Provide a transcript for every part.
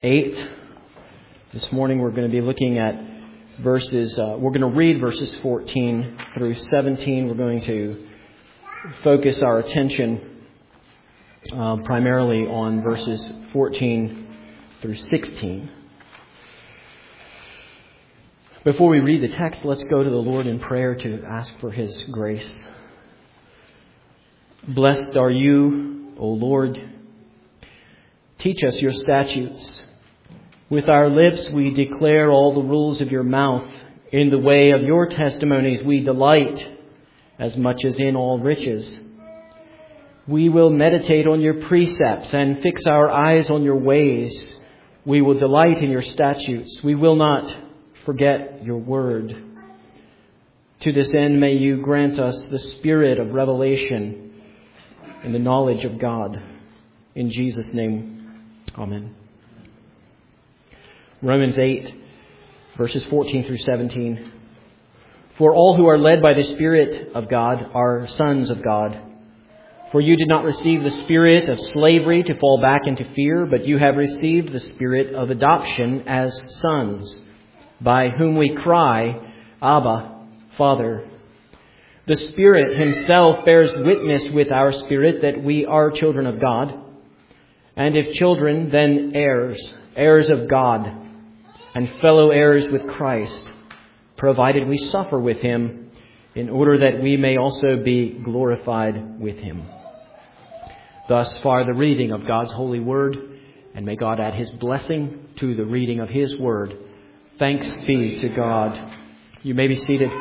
8. This morning we're going to be looking at we're going to read verses 14 through 17. We're going to focus our attention primarily on verses 14 through 16. Before we read the text, let's go to the Lord in prayer to ask for His grace. Blessed are you, O Lord. Teach us your statutes. With our lips we declare all the rules of your mouth. In the way of your testimonies we delight as much as in all riches. We will meditate on your precepts and fix our eyes on your ways. We will delight in your statutes. We will not forget your word. To this end may you grant us the spirit of revelation and the knowledge of God. In Jesus' name, amen. Romans 8, verses 14 through 17. For all who are led by the Spirit of God are sons of God. For you did not receive the spirit of slavery to fall back into fear, but you have received the spirit of adoption as sons, by whom we cry, Abba, Father. The Spirit Himself bears witness with our spirit that we are children of God. And if children, then heirs, heirs of God, and fellow heirs with Christ, provided we suffer with Him, in order that we may also be glorified with Him. Thus far the reading of God's holy word, and may God add His blessing to the reading of His word. Thanks be to God. You may be seated.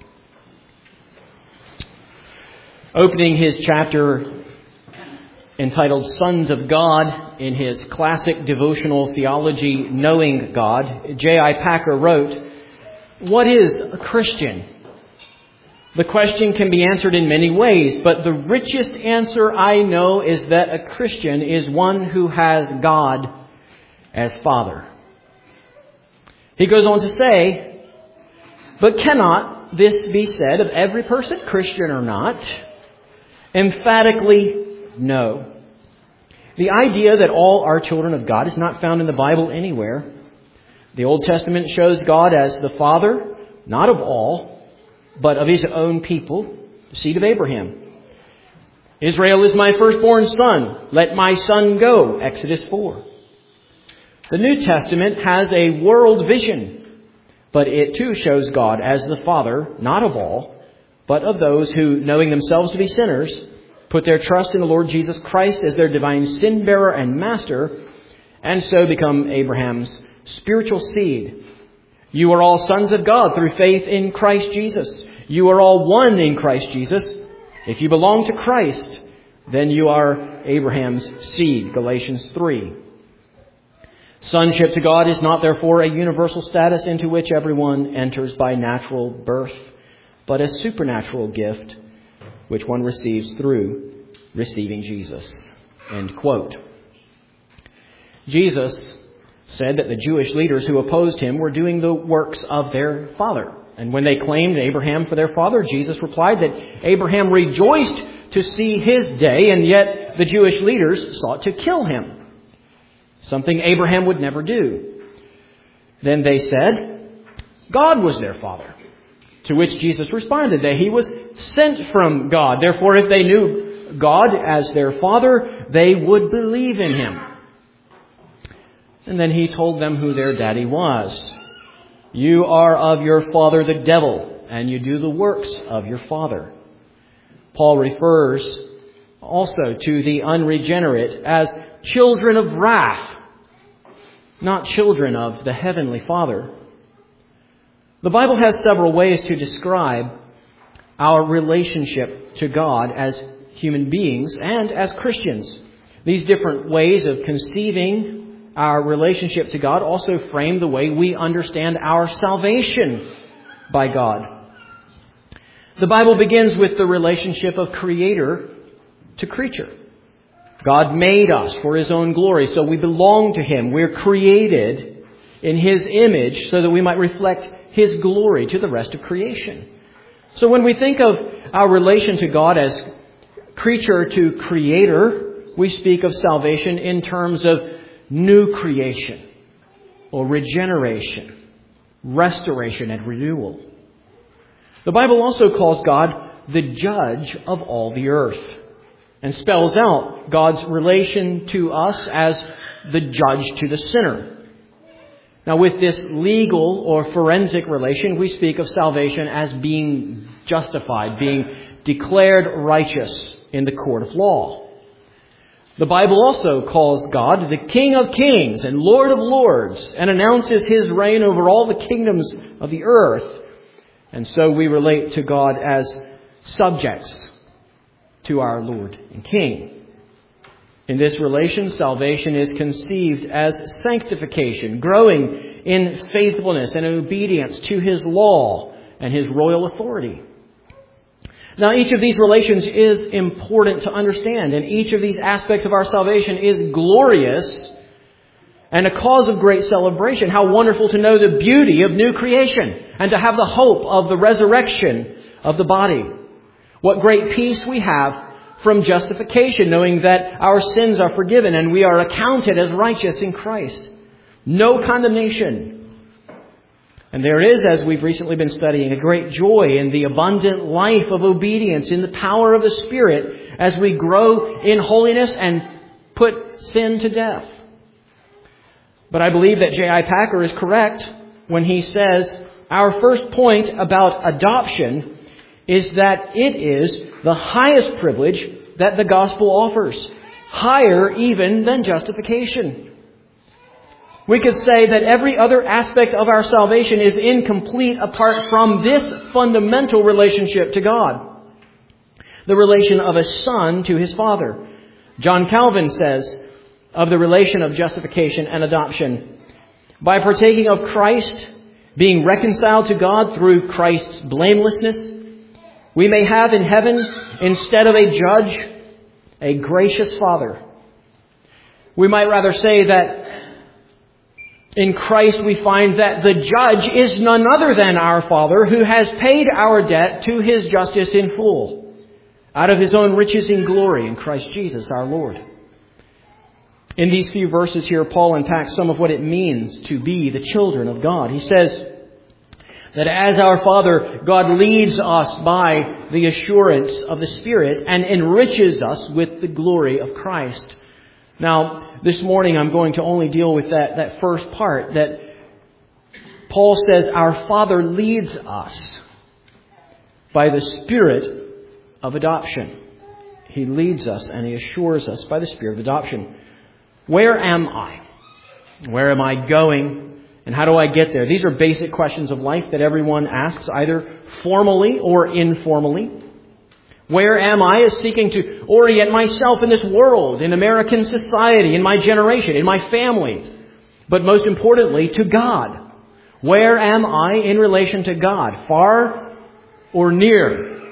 Opening his chapter entitled Sons of God in his classic devotional theology, Knowing God, J.I. Packer wrote, "What is a Christian? The question can be answered in many ways, but the richest answer I know is that a Christian is one who has God as Father." He goes on to say, but cannot this be said of every person, Christian or not? Emphatically, no. The idea that all are children of God is not found in the Bible anywhere. The Old Testament shows God as the Father, not of all, but of His own people, the seed of Abraham. Israel is my firstborn son. Let my son go. Exodus 4. The New Testament has a world vision, but it too shows God as the Father, not of all, but of those who, knowing themselves to be sinners, put their trust in the Lord Jesus Christ as their divine sin bearer and master, and so become Abraham's spiritual seed. You are all sons of God through faith in Christ Jesus. You are all one in Christ Jesus. If you belong to Christ, then you are Abraham's seed. Galatians 3. Sonship to God is not therefore a universal status into which everyone enters by natural birth, but a supernatural gift which one receives through receiving Jesus. End quote. Jesus said that the Jewish leaders who opposed Him were doing the works of their father. And when they claimed Abraham for their father, Jesus replied that Abraham rejoiced to see his day, and yet the Jewish leaders sought to kill him. Something Abraham would never do. Then they said, God was their father. To which Jesus responded that He was sent from God. Therefore, if they knew God as their Father, they would believe in Him. And then He told them who their daddy was. You are of your father the devil, and you do the works of your father. Paul refers also to the unregenerate as children of wrath, not children of the Heavenly Father. The Bible has several ways to describe our relationship to God as human beings and as Christians. These different ways of conceiving our relationship to God also frame the way we understand our salvation by God. The Bible begins with the relationship of creator to creature. God made us for His own glory, so we belong to Him. We're created in His image so that we might reflect His glory to the rest of creation. So when we think of our relation to God as creature to creator, we speak of salvation in terms of new creation. or regeneration, restoration, and renewal. The Bible also calls God the judge of all the earth and spells out God's relation to us as the judge to the sinner. Now, with this legal or forensic relation, we speak of salvation as being justified, being declared righteous in the court of law. The Bible also calls God the King of Kings and Lord of Lords and announces His reign over all the kingdoms of the earth. And so we relate to God as subjects to our Lord and King. In this relation, salvation is conceived as sanctification, growing in faithfulness and obedience to His law and His royal authority. Now, each of these relations is important to understand, and each of these aspects of our salvation is glorious and a cause of great celebration. How wonderful to know the beauty of new creation and to have the hope of the resurrection of the body. What great peace we have from justification, knowing that our sins are forgiven and we are accounted as righteous in Christ. No condemnation. And there is, as we've recently been studying, a great joy in the abundant life of obedience in the power of the Spirit as we grow in holiness and put sin to death. But I believe that J.I. Packer is correct when he says our first point about adoption is that it is the highest privilege that the gospel offers, higher even than justification. We could say that every other aspect of our salvation is incomplete apart from this fundamental relationship to God, the relation of a son to his father. John Calvin says of the relation of justification and adoption, by partaking of Christ, being reconciled to God through Christ's blamelessness, we may have in heaven, instead of a judge, a gracious Father. We might rather say that in Christ we find that the judge is none other than our Father, who has paid our debt to His justice in full, out of His own riches in glory in Christ Jesus our Lord. In these few verses here, Paul unpacks some of what it means to be the children of God. He says that as our Father, God leads us by the assurance of the Spirit and enriches us with the glory of Christ. Now, this morning I'm going to only deal with that first part, that Paul says our Father leads us by the Spirit of adoption. He leads us and He assures us by the Spirit of adoption. Where am I? Where am I going? And how do I get there? These are basic questions of life that everyone asks, either formally or informally. Where am I is seeking to orient myself in this world, in American society, in my generation, in my family. But most importantly, to God. Where am I in relation to God? Far or near?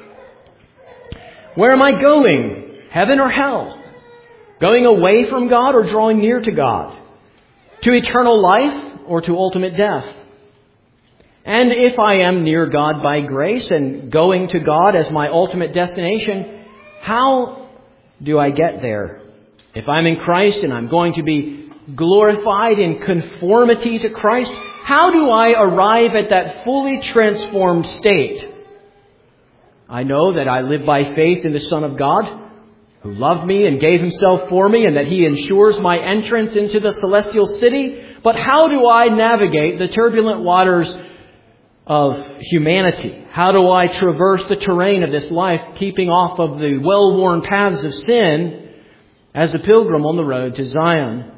Where am I going? Heaven or hell? Going away from God or drawing near to God? To eternal life or to ultimate death? And if I am near God by grace and going to God as my ultimate destination, how do I get there? If I'm in Christ and I'm going to be glorified in conformity to Christ, how do I arrive at that fully transformed state? I know that I live by faith in the Son of God, who loved me and gave Himself for me, and that He ensures my entrance into the celestial city. But how do I navigate the turbulent waters of humanity? How do I traverse the terrain of this life, keeping off of the well-worn paths of sin as a pilgrim on the road to Zion?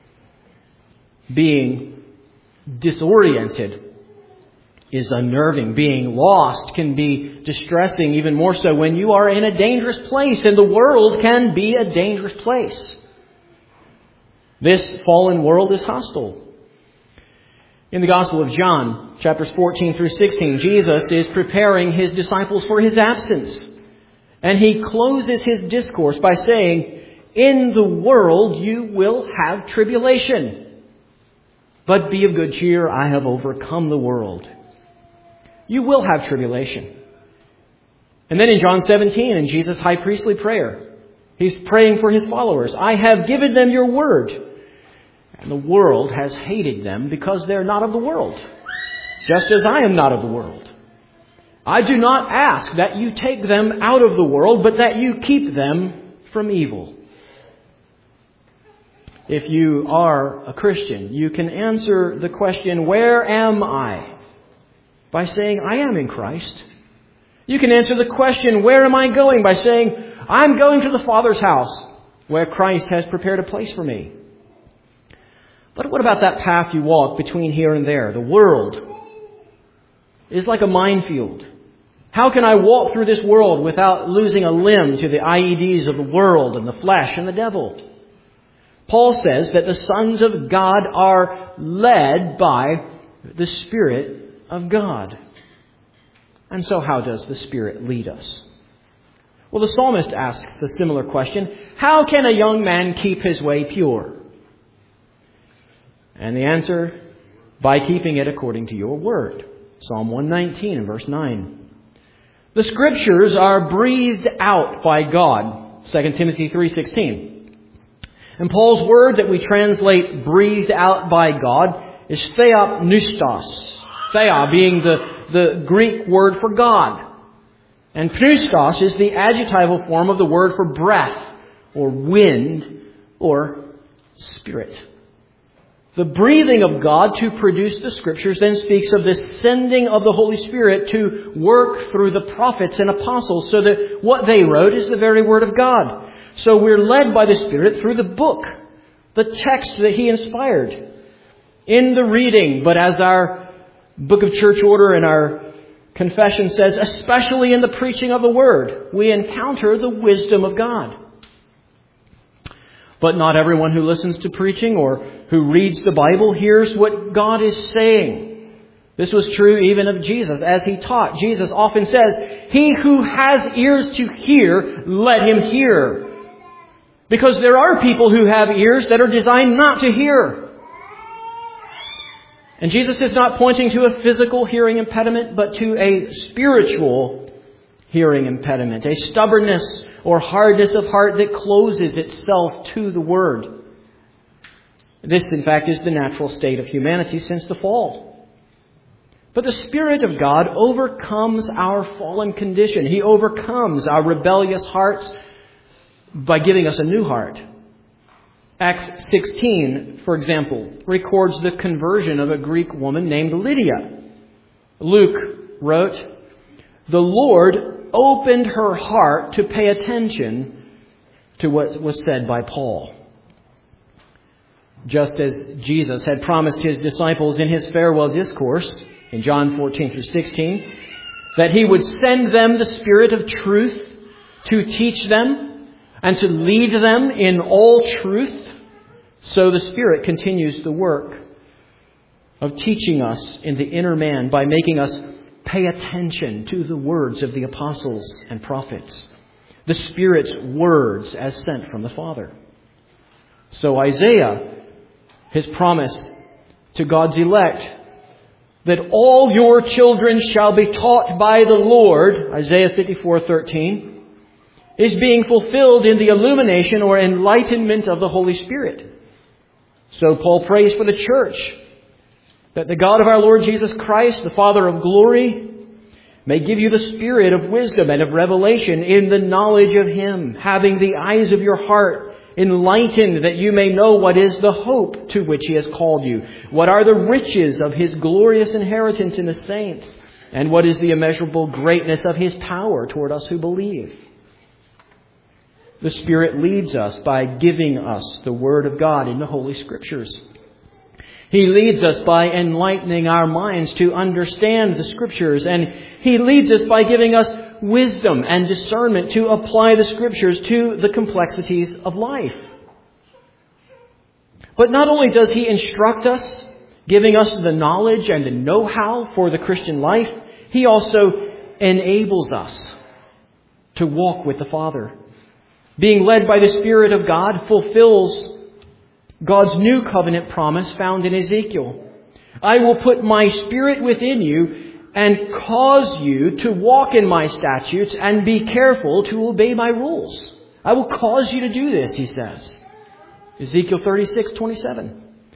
Being disoriented is unnerving. Being lost can be distressing, even more so when you are in a dangerous place, and the world can be a dangerous place. This fallen world is hostile. In the Gospel of John, chapters 14 through 16, Jesus is preparing His disciples for His absence. And He closes His discourse by saying, "In the world you will have tribulation. But be of good cheer, I have overcome the world." You will have tribulation. And then in John 17, in Jesus' high priestly prayer, He's praying for His followers. "I have given them your word, And the world has hated them because they're not of the world, just as I am not of the world. I do not ask that you take them out of the world, but that you keep them from evil. If you are a Christian, you can answer the question, where am I? By saying, I am in Christ. You can answer the question, where am I going? By saying, I'm going to the Father's house, where Christ has prepared a place for me. But what about that path you walk between here and there? The world is like a minefield. How can I walk through this world without losing a limb to the IEDs of the world and the flesh and the devil? Paul says that the sons of God are led by the Spirit of God. And so how does the Spirit lead us? Well, the psalmist asks a similar question. How can a young man keep his way pure? And the answer, by keeping it according to your word. Psalm 119 and verse 9. The Scriptures are breathed out by God. 2 Timothy 3:16. And Paul's word that we translate breathed out by God is theopneustos. Thea being the Greek word for God. And pneustos is the adjectival form of the word for breath, or wind, or spirit. The breathing of God to produce the Scriptures then speaks of the sending of the Holy Spirit to work through the prophets and apostles so that what they wrote is the very Word of God. So we're led by the Spirit through the book, the text that He inspired, in the reading, but as our Book of Church Order and our confession says, especially in the preaching of the Word, we encounter the wisdom of God. But not everyone who listens to preaching or who reads the Bible hears what God is saying. This was true even of Jesus. As He taught, Jesus often says, he who has ears to hear, let him hear. Because there are people who have ears that are designed not to hear. And Jesus is not pointing to a physical hearing impediment, but to a spiritual hearing impediment, a stubbornness or hardness of heart that closes itself to the Word. This, in fact, is the natural state of humanity since the fall. But the Spirit of God overcomes our fallen condition. He overcomes our rebellious hearts by giving us a new heart. Acts 16, for example, records the conversion of a Greek woman named Lydia. Luke wrote, the Lord opened her heart to pay attention to what was said by Paul. Just as Jesus had promised His disciples in His farewell discourse in John 14 through 16, that He would send them the Spirit of truth to teach them and to lead them in all truth, so the Spirit continues the work of teaching us in the inner man by making us pay attention to the words of the apostles and prophets, the Spirit's words as sent from the Father. So Isaiah, his promise to God's elect, that all your children shall be taught by the Lord, Isaiah 54:13, is being fulfilled in the illumination or enlightenment of the Holy Spirit. So Paul prays for the church, that the God of our Lord Jesus Christ, the Father of glory, may give you the spirit of wisdom and of revelation in the knowledge of Him, having the eyes of your heart enlightened, that you may know what is the hope to which He has called you, what are the riches of His glorious inheritance in the saints, and what is the immeasurable greatness of His power toward us who believe. The Spirit leads us by giving us the Word of God in the Holy Scriptures. He leads us by enlightening our minds to understand the Scriptures. And He leads us by giving us wisdom and discernment to apply the Scriptures to the complexities of life. But not only does He instruct us, giving us the knowledge and the know-how for the Christian life, He also enables us to walk with the Father. Being led by the Spirit of God fulfills God's new covenant promise found in Ezekiel. I will put my Spirit within you and cause you to walk in my statutes and be careful to obey my rules. I will cause you to do this, He says. Ezekiel 36:27.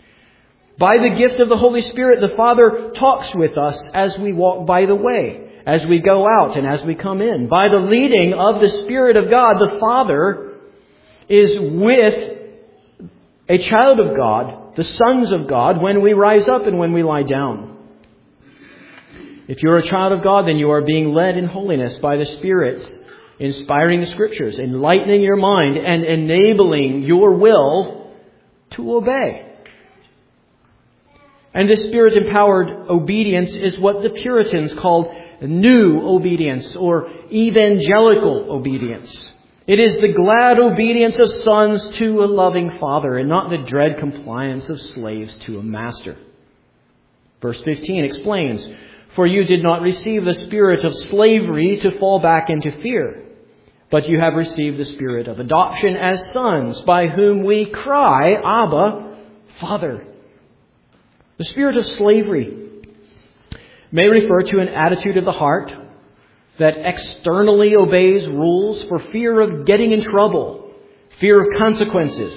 By the gift of the Holy Spirit, the Father talks with us as we walk by the way, as we go out and as we come in. By the leading of the Spirit of God, the Father is with a child of God, the sons of God, when we rise up and when we lie down. If you're a child of God, then you are being led in holiness by the Spirit's inspiring the Scriptures, enlightening your mind and enabling your will to obey. And this Spirit-empowered obedience is what the Puritans called new obedience or evangelical obedience. It is the glad obedience of sons to a loving Father and not the dread compliance of slaves to a master. Verse 15 explains, "For you did not receive the spirit of slavery to fall back into fear, but you have received the spirit of adoption as sons, by whom we cry, Abba, Father." The spirit of slavery may refer to an attitude of the heart that externally obeys rules for fear of getting in trouble, fear of consequences.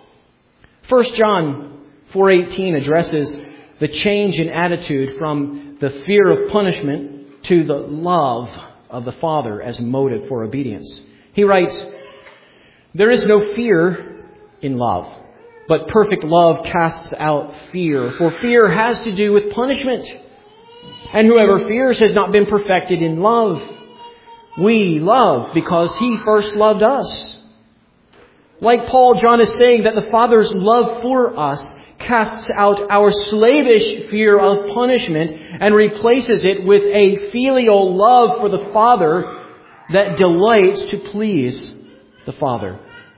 1 John 4:18 addresses the change in attitude from the fear of punishment to the love of the Father as motive for obedience. He writes, "There is no fear in love, but perfect love casts out fear, for fear has to do with punishment. And whoever fears has not been perfected in love. We love because He first loved us." Like Paul, John is saying that the Father's love for us casts out our slavish fear of punishment and replaces it with a filial love for the Father that delights to please the Father.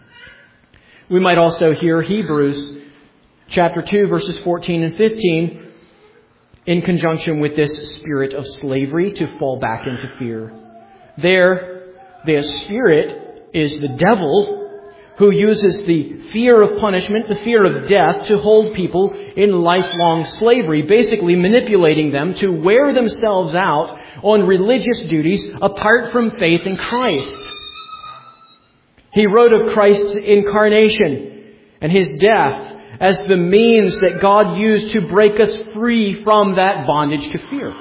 We might also hear Hebrews chapter 2, verses 14 and 15 in conjunction with this spirit of slavery to fall back into fear. There, the spirit is the devil who uses the fear of punishment, the fear of death, to hold people in lifelong slavery, basically manipulating them to wear themselves out on religious duties apart from faith in Christ. He wrote of Christ's incarnation and His death as the means that God used to break us free from that bondage to fear.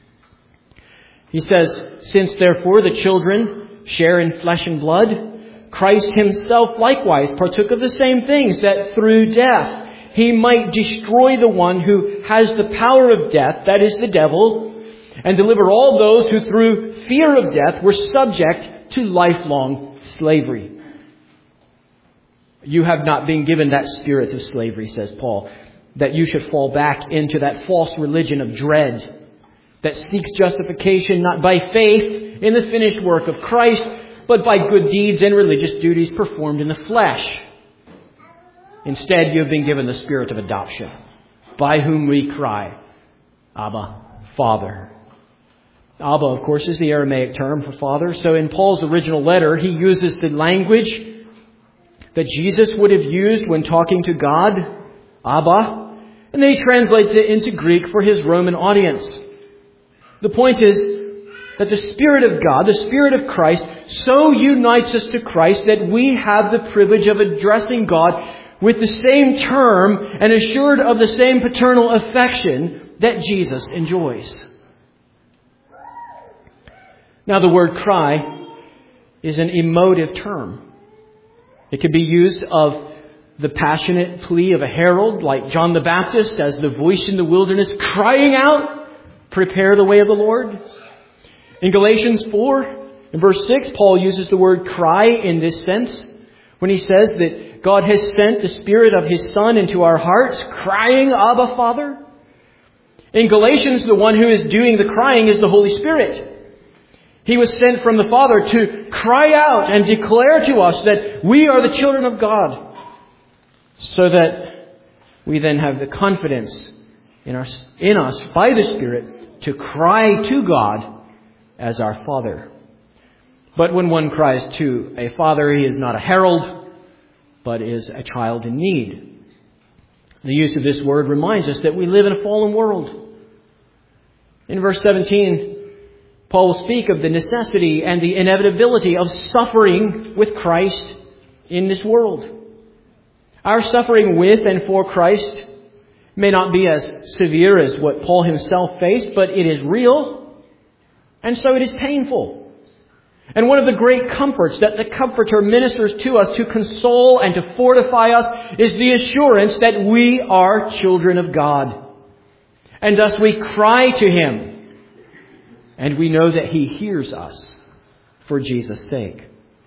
He says, "Since therefore the children share in flesh and blood, Christ Himself likewise partook of the same things, that through death He might destroy the one who has the power of death, that is the devil, and deliver all those who through fear of death were subject to lifelong slavery." You have not been given that spirit of slavery, says Paul, that you should fall back into that false religion of dread that seeks justification not by faith in the finished work of Christ, but by good deeds and religious duties performed in the flesh. Instead, you have been given the spirit of adoption, by whom we cry, Abba, Father. Abba, of course, is the Aramaic term for Father. So in Paul's original letter, he uses the language that Jesus would have used when talking to God, Abba, and then he translates it into Greek for his Roman audience. The point is that the Spirit of God, the Spirit of Christ, so unites us to Christ that we have the privilege of addressing God with the same term and assured of the same paternal affection that Jesus enjoys. Now, the word cry is an emotive term. It could be used of the passionate plea of a herald like John the Baptist as the voice in the wilderness crying out, "Prepare the way of the Lord." In Galatians 4, in verse 6, Paul uses the word cry in this sense when he says that God has sent the Spirit of His Son into our hearts, crying, "Abba, Father." In Galatians, the one who is doing the crying is the Holy Spirit. He was sent from the Father to cry out and declare to us that we are the children of God, so that we then have the confidence in us by the Spirit to cry to God as our Father. But when one cries to a father, he is not a herald, but is a child in need. The use of this word reminds us that we live in a fallen world. In verse 17, Paul will speak of the necessity and the inevitability of suffering with Christ in this world. Our suffering with and for Christ may not be as severe as what Paul himself faced, but it is real, and so it is painful. And one of the great comforts that the Comforter ministers to us to console and to fortify us is the assurance that we are children of God. And thus we cry to Him, and we know that He hears us for Jesus' sake.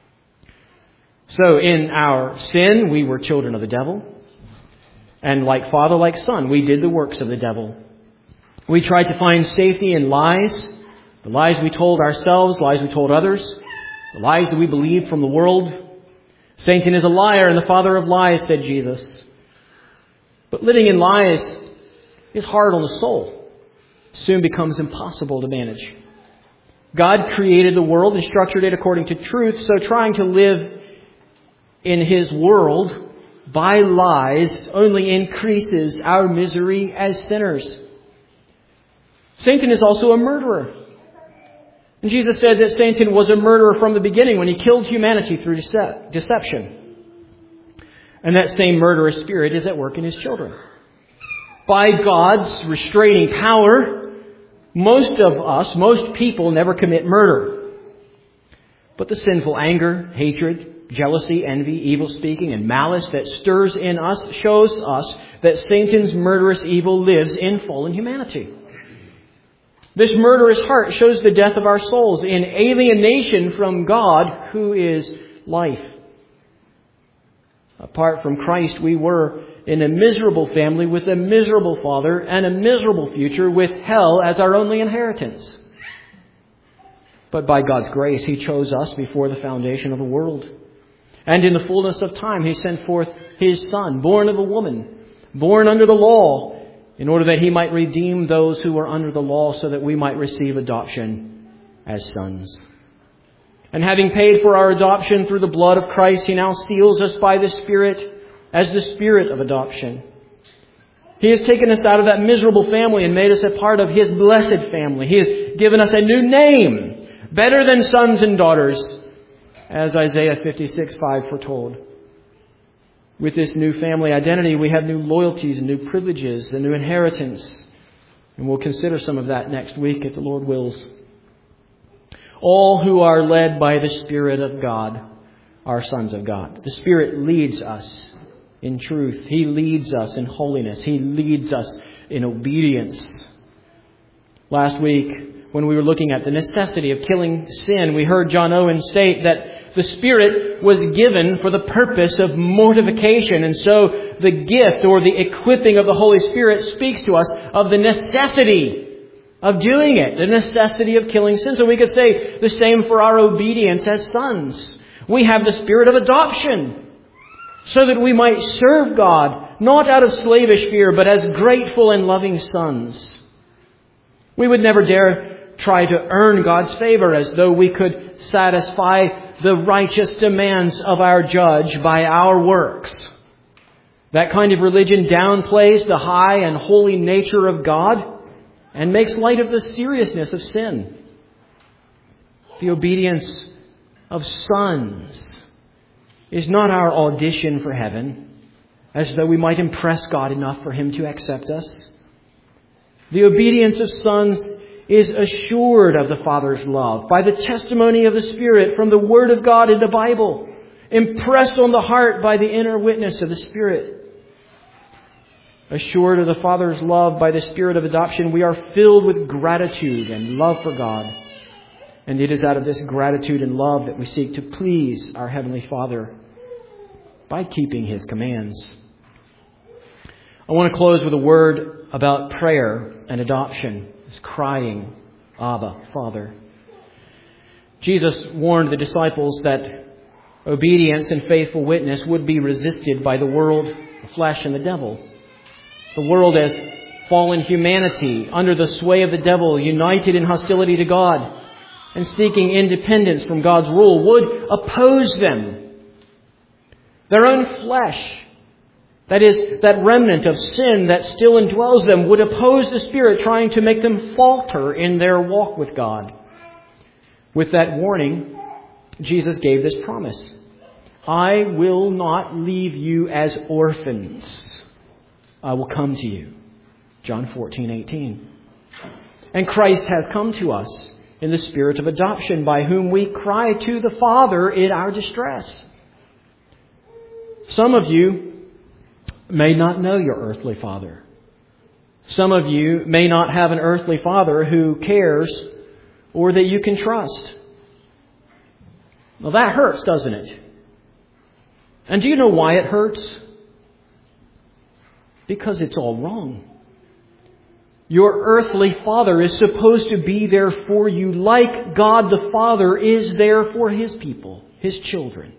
So in our sin, we were children of the devil. And like father, like son, we did the works of the devil. We tried to find safety in lies. The lies we told ourselves, lies we told others, the lies that we believed from the world. Satan is a liar and the father of lies, said Jesus. But living in lies is hard on the soul. It soon becomes impossible to manage. God created the world and structured it according to truth, so trying to live in His world by lies only increases our misery as sinners. Satan is also a murderer. And Jesus said that Satan was a murderer from the beginning when he killed humanity through deception. And that same murderous spirit is at work in His children. By God's restraining power, most people never commit murder. But the sinful anger, hatred, jealousy, envy, evil speaking, and malice that stirs in us shows us that Satan's murderous evil lives in fallen humanity. This murderous heart shows the death of our souls in alienation from God, who is life. Apart from Christ, we were in a miserable family with a miserable father and a miserable future with hell as our only inheritance. But by God's grace, He chose us before the foundation of the world. And in the fullness of time, He sent forth His Son, born of a woman, born under the law, in order that He might redeem those who were under the law so that we might receive adoption as sons. And having paid for our adoption through the blood of Christ, He now seals us by the Spirit as the Spirit of adoption. He has taken us out of that miserable family and made us a part of His blessed family. He has given us a new name, better than sons and daughters, as Isaiah 56:5 foretold. With this new family identity, we have new loyalties and new privileges and new inheritance. And we'll consider some of that next week if the Lord wills. All who are led by the Spirit of God are sons of God. The Spirit leads us in truth. He leads us in holiness. He leads us in obedience. Last week, when we were looking at the necessity of killing sin, we heard John Owen state that the Spirit was given for the purpose of mortification. And so the gift or the equipping of the Holy Spirit speaks to us of the necessity of doing it, the necessity of killing sin. So we could say the same for our obedience as sons. We have the Spirit of adoption so that we might serve God, not out of slavish fear, but as grateful and loving sons. We would never dare try to earn God's favor as though we could satisfy the righteous demands of our judge by our works. That kind of religion downplays the high and holy nature of God and makes light of the seriousness of sin. The obedience of sons is not our audition for heaven, as though we might impress God enough for Him to accept us. The obedience of sons is assured of the Father's love by the testimony of the Spirit from the Word of God in the Bible, impressed on the heart by the inner witness of the Spirit. Assured of the Father's love by the Spirit of adoption, we are filled with gratitude and love for God. And it is out of this gratitude and love that we seek to please our Heavenly Father by keeping His commands. I want to close with a word about prayer and adoption. It's crying, Abba, Father. Jesus warned the disciples that obedience and faithful witness would be resisted by the world, the flesh, and the devil. The world as fallen humanity under the sway of the devil, united in hostility to God and seeking independence from God's rule, would oppose them. Their own flesh, that is, that remnant of sin that still indwells them, would oppose the Spirit, trying to make them falter in their walk with God. With that warning, Jesus gave this promise: I will not leave you as orphans. I will come to you. John 14:18. And Christ has come to us in the Spirit of adoption, by whom we cry to the Father in our distress. Some of you may not know your earthly father. Some of you may not have an earthly father who cares or that you can trust. Well, that hurts, doesn't it? And do you know why it hurts? Because it's all wrong. Your earthly father is supposed to be there for you like God the Father is there for His people, His children.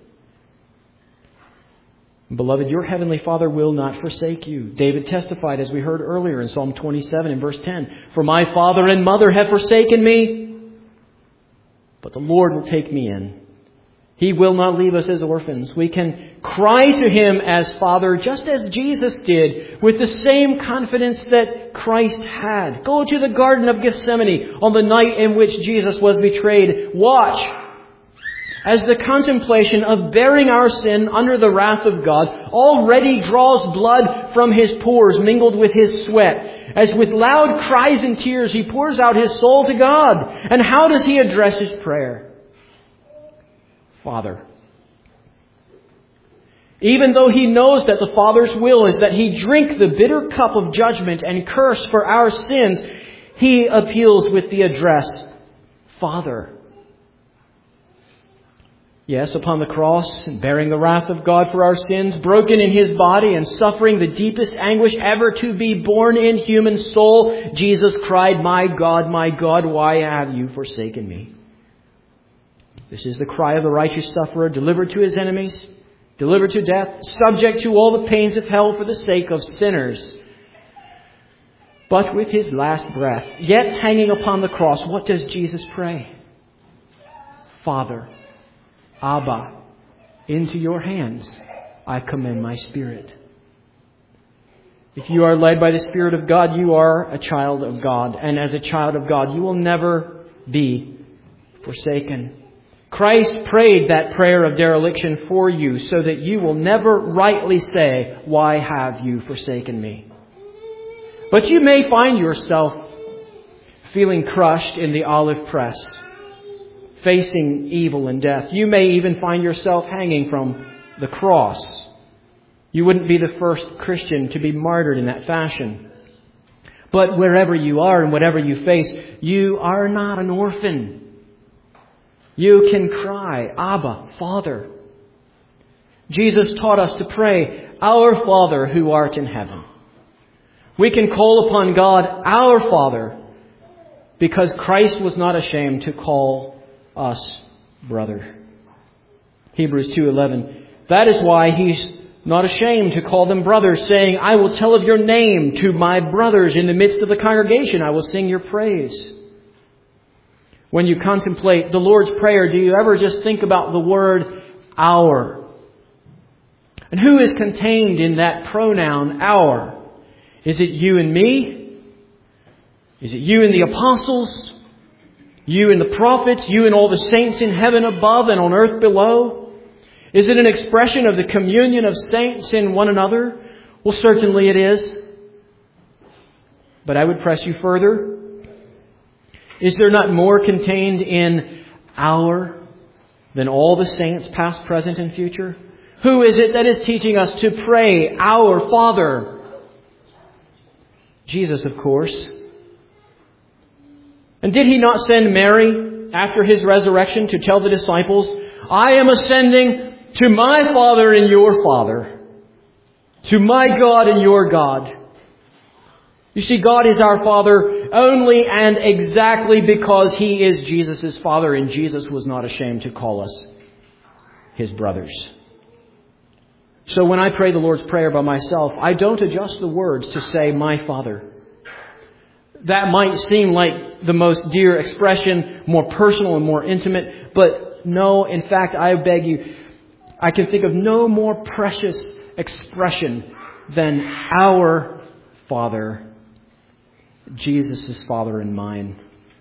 Beloved, your heavenly Father will not forsake you. David testified, as we heard earlier in Psalm 27 and verse 10, "For my father and mother have forsaken me, but the Lord will take me in. He will not leave us as orphans." We can cry to Him as Father, just as Jesus did, with the same confidence that Christ had. Go to the Garden of Gethsemane on the night in which Jesus was betrayed. Watch as the contemplation of bearing our sin under the wrath of God already draws blood from His pores mingled with His sweat. As with loud cries and tears He pours out His soul to God. And how does He address His prayer? Father. Even though He knows that the Father's will is that He drink the bitter cup of judgment and curse for our sins, He appeals with the address, Father. Yes, upon the cross, and bearing the wrath of God for our sins, broken in His body and suffering the deepest anguish ever to be borne in human soul, Jesus cried, my God, why have you forsaken me?" This is the cry of the righteous sufferer, delivered to his enemies, delivered to death, subject to all the pains of hell for the sake of sinners. But with His last breath, yet hanging upon the cross, what does Jesus pray? Father, Abba, into your hands I commend my spirit. If you are led by the Spirit of God, you are a child of God. And as a child of God, you will never be forsaken. Christ prayed that prayer of dereliction for you so that you will never rightly say, "Why have you forsaken me?" But you may find yourself feeling crushed in the olive press, facing evil and death. You may even find yourself hanging from the cross. You wouldn't be the first Christian to be martyred in that fashion. But wherever you are and whatever you face, you are not an orphan. You can cry, Abba, Father. Jesus taught us to pray, Our Father who art in heaven. We can call upon God, our Father, because Christ was not ashamed to call us brother. Hebrews 2:11. That is why He's not ashamed to call them brothers, saying, I will tell of your name to my brothers in the midst of the congregation. I will sing your praise. When you contemplate the Lord's Prayer, do you ever just think about the word our? And who is contained in that pronoun our? Is it you and me? Is it you and the apostles? You and the prophets? You and all the saints in heaven above and on earth below? Is it an expression of the communion of saints in one another? Well, certainly it is. But I would press you further. Is there not more contained in our than all the saints, past, present, and future? Who is it that is teaching us to pray, Our Father? Jesus, of course. And did He not send Mary after His resurrection to tell the disciples, I am ascending to my Father and your Father, to my God and your God? You see, God is our Father only and exactly because He is Jesus' Father, and Jesus was not ashamed to call us His brothers. So when I pray the Lord's Prayer by myself, I don't adjust the words to say, my Father. That might seem like the most dear expression, more personal and more intimate, but no, in fact, I beg you, I can think of no more precious expression than our Father, Jesus' Father and mine.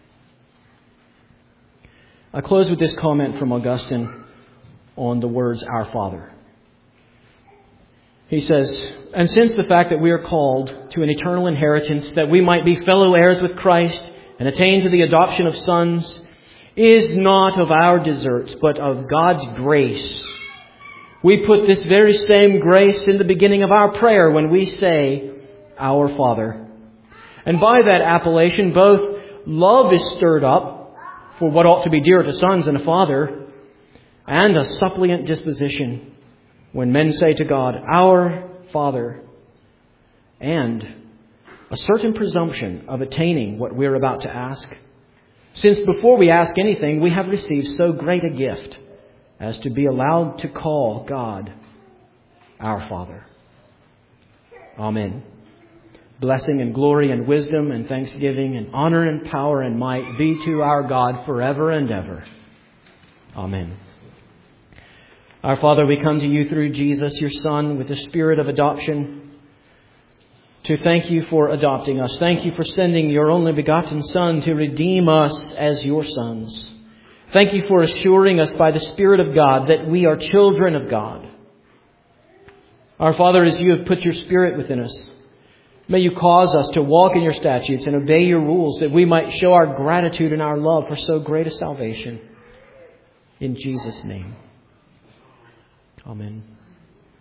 I close with this comment from Augustine on the words Our Father. He says, and since the fact that we are called to an eternal inheritance, that we might be fellow heirs with Christ and attain to the adoption of sons, is not of our deserts, but of God's grace. We put this very same grace in the beginning of our prayer when we say, Our Father. And by that appellation, both love is stirred up for what ought to be dearer to sons than a father, and a suppliant disposition when men say to God, Our Father, and a certain presumption of attaining what we're about to ask, since before we ask anything, we have received so great a gift as to be allowed to call God our Father. Amen. Blessing and glory and wisdom and thanksgiving and honor and power and might be to our God forever and ever. Amen. Our Father, we come to you through Jesus, your Son, with the spirit of adoption, to thank you for adopting us. Thank you for sending your only begotten Son to redeem us as your sons. Thank you for assuring us by the Spirit of God that we are children of God. Our Father, as you have put your Spirit within us, may you cause us to walk in your statutes and obey your rules, that we might show our gratitude and our love for so great a salvation. In Jesus' name. Amen.